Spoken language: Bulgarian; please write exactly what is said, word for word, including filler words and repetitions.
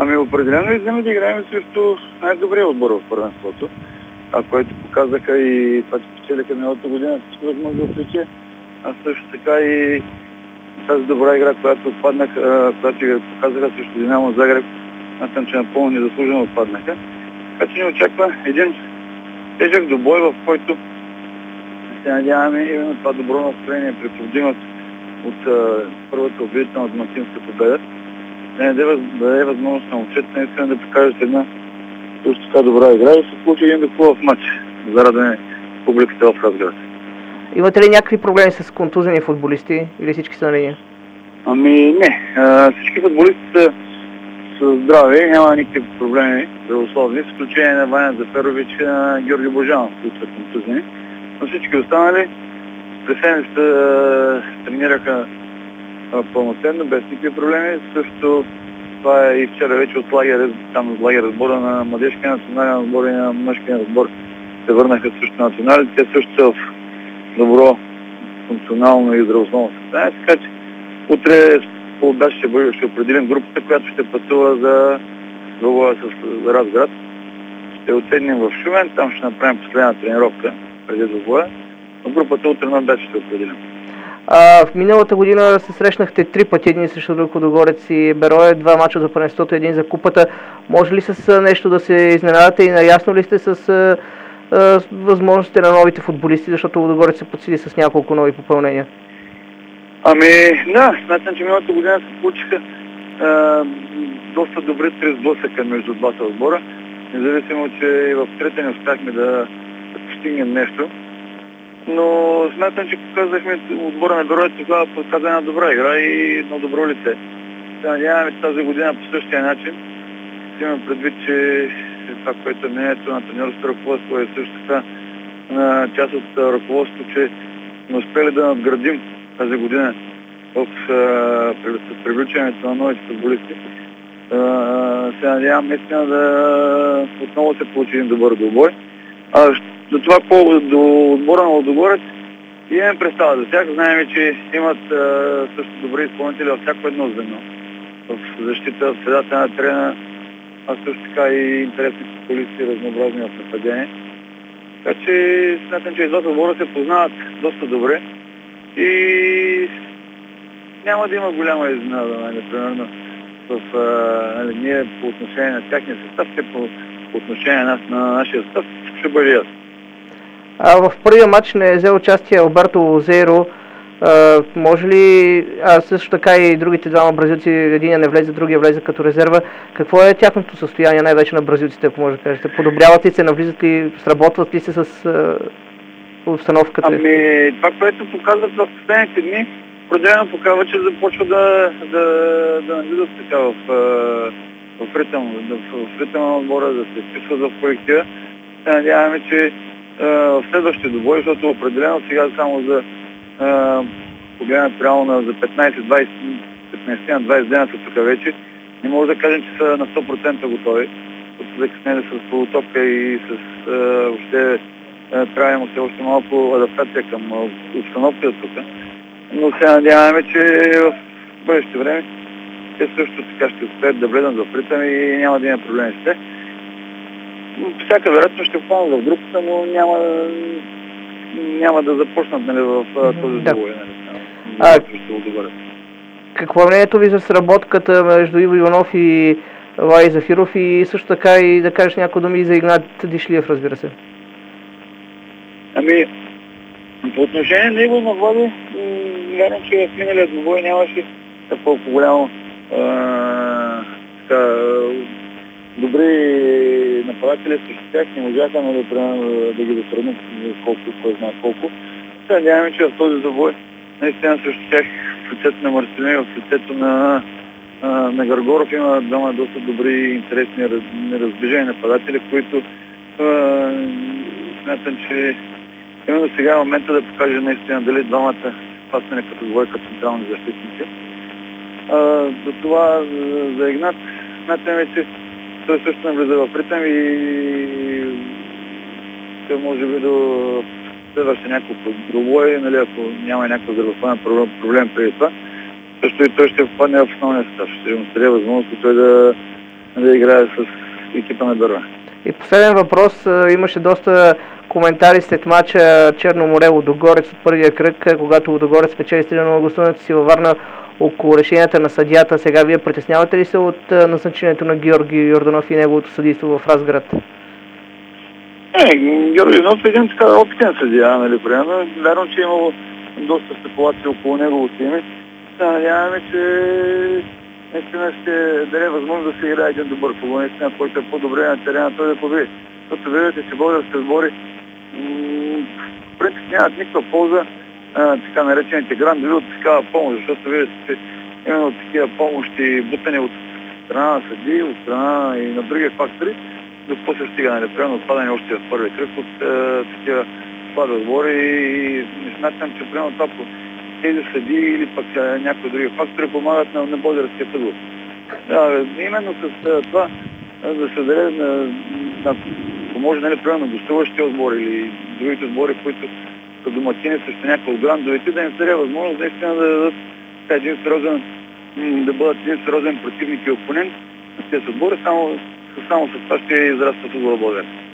Ами определено искаме да играем срещу най-добрия отбор в първенството. Това, което показаха и това, че спечелиха миналата година, всичко възможно да отличие. А също така и тази добра игра, която отпаднаха, която показаха срещу Динамо Загреб, смятам, че напълно незаслужено отпаднаха. Така че ни очаква един тежък добой, в който се надяваме именно това добро настроение, преповдимост от а, първата убедителна домакинска победа, да даде, да даде възможност на момчета наистина да покажат една също така добра игра и се получи един хубав матч за радване публиката в Разград. Имате ли някакви проблеми с контузени футболисти или всички са на линия? Ами не, а, всички футболисти са, са здрави, няма никакви проблеми здравословни, с изключение на Ваня Заферович и на Георги Божанов, които са контузени. Но всички останали през седмицата тренираха а, пълноценно, без никакви проблеми. Също това е и вчера вече от лагер, там от лагер разбора на младежкия национален отбор и на мъжкия отбор се върнаха също национали. Те също са в добро функционално и здравословно състояние, така че утре по отдач ще, бъде, ще определим групата, която ще пътува за двобоя с Разград. Ще отседнем в Шумен, там ще направим последна тренировка преди двобоя, но групата утре на отдач ще определим. А, в миналата година се срещнахте три пъти, един срещу друг Лудогорец и Берое, два мача за първенството, един за купата. Може ли с нещо да се изненадате и наясно ли сте с а, а, възможностите на новите футболисти, защото Лудогорец се подсили с няколко нови попълнения? Ами да, смятам, че миналата година се получиха а, доста добри три сблъсъка между двата отбора, независимо, че и в трета не успяхме да, да постигнем нещо. Но смятам, че показахме отбора на Берое, тогава показа една добра игра и едно добро лице. Се надяваме тази година по същия начин. Имам предвид, че това, което е мнението на треньорското ръководство е също така на част от ръководството, че не успели да надградим тази година в привличането на новите футболисти. Се надявам наистина да отново се получи един добър двубой. А до това по до отбора на Лудогорец имаме представа за тях. Знаем, че имат а, също добри изпълнители във всяко едно звено. В защита, в средата на терена, а също така и интересни футболисти, разнообразни в нападение. Така че смятам, че и двата отбора се познават доста добре и няма да има голяма изненада, нали, примерно в а, нали, ние по отношение на тяхния състав, те по, по отношение на, нас, на нашия състав, ще бъде ясно. А в първия матч не е взел участие Алберто Лозейро. А, може ли, а също така и другите двама бразилци, единия не влезе, другия влезе като резерва. Какво е тяхното състояние, най-вече на бразилците, ако може да кажете? Подобряват ли се, навлизат ли, сработват ли се с а, обстановката? Ами, това, което показват в последните дни, определено показва, че започва да, да, да навлизат така в, в ритъм, в ритъм на отбора, да се вписват в колектива. Се надяваме, че в следващия добой, защото определено сега само за погледнат реално за петнайсет-двайсет на двайсет дена са тук вече. Не може да кажем, че са на сто процента готови, защото закъснели с полутопка и с въобще трябва му се още малко адаптация към обстановката тук. Но се надяваме, че в бъдеще време те също така ще успеят да влезат в ритъм и няма да има проблеми с те. Всяка вероятно ще попълнат в групата, но няма, няма да започнат, нали, в този да. двубой. Нали, какво е мнението ви за сработката между Иво Иванов и Лай Зафиров и също така и да кажеш някои думи за Игнат Дишлиев, разбира се? Ами, по отношение на Иво на Влади, вярвам, че в миналия двубой нямаше такова голямо така добри нападатели срещу тях, не можаха, нали, да ги засреднат колко, кой знае колко. Се надяваме, че в този забой наистина срещу тях в лицето на Марселин, в лицето на, на Гаргоров има двама доста добри и интересни разбежени нападатели, които смятам, че именно сега е момента да покаже наистина дали двамата пасване като двойка централни защитници. За това за Игнат смятаме, че той също навлиза в ритъм и той може би до следващи няколко другое, нали, ако няма някакъв здравословен проблем, проблем преди това, също и той ще впадне в основния състав. Ще му даде възможност той да, да играе с екипа на Дърва. И последен въпрос. Имаше доста коментари след мача Черно море Лудогорец от първия кръг, когато Лудогорец печели с три на нула гласуването си във Варна около решенията на съдията. Сега вие притеснявате ли се от назначението на Георги Йорданов и неговото съдийство в Разград? Не, Георги Йорданов е един така опитен съдия, нали, примерно. Вярно, че е имало доста спекулации около неговото име. Да, надяваме, че наистина ще даде възможност да се играе един добър футбол, наистина, който е по-добре на терена, той да победи. Защото виждате, че българските сбори в принцип нямат никаква полза, а, така наречените грандови от такава помощ, защото виждате, че именно такива помощи, бутане от страна на съди, от страна и на други фактори, до после стига, нали, примерно отпадане още в първи кръг от а, такива слаби отбори и не смятам, че примерно това по тези съди или пък а, някои други фактори помагат на, на българския футбол. Да, именно с а, това а, да се даде на, на поможе, нали, примерно гостуващите отбори или другите отбори, които са домакини срещу някои от грандовете, да им се даде възможност наистина да дадат един сериозен, да бъдат един сериозен противник и опонент на тези отбори, само, само с това ще израства футбола в България.